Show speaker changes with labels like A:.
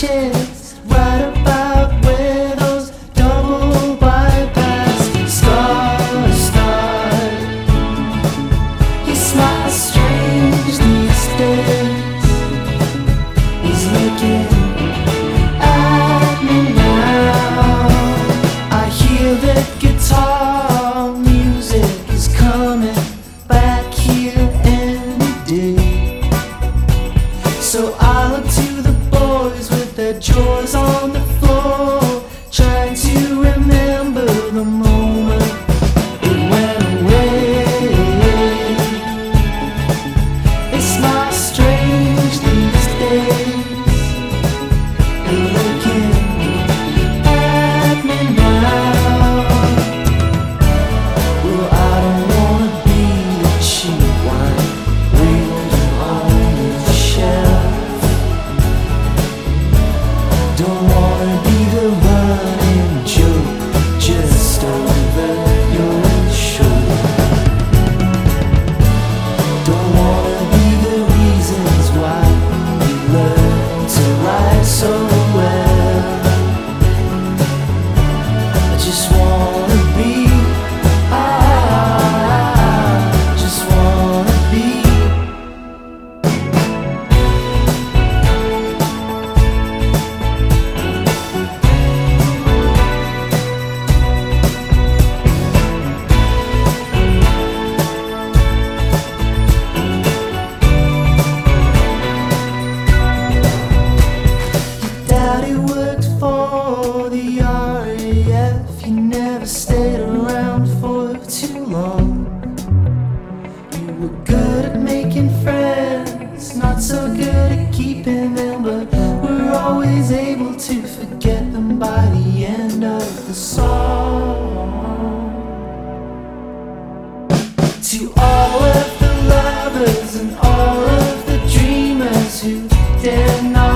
A: chest, right about where those double bypass scars start. He smiles strange these days. He's looking at me now. I hear that guitar music is coming back here any day. So I look to the boys with their drawers on the floor, trying to remember the moment it went away. They smile strange these days. They're looking at me now. Well, I don't wanna be the cheap wine waiting on the shelf. Don't wanna be the running joke just over your shoulder. Don't wanna be the reasons why you learn to lie so well. I just wanna be, I just wanna be. Daddy worked for the RAF. He never stayed around for too long. You were good at making friends, not so good at keeping them, but we're always able to forget them by the end of the song. To all of the lovers and all of the dreamers who dare not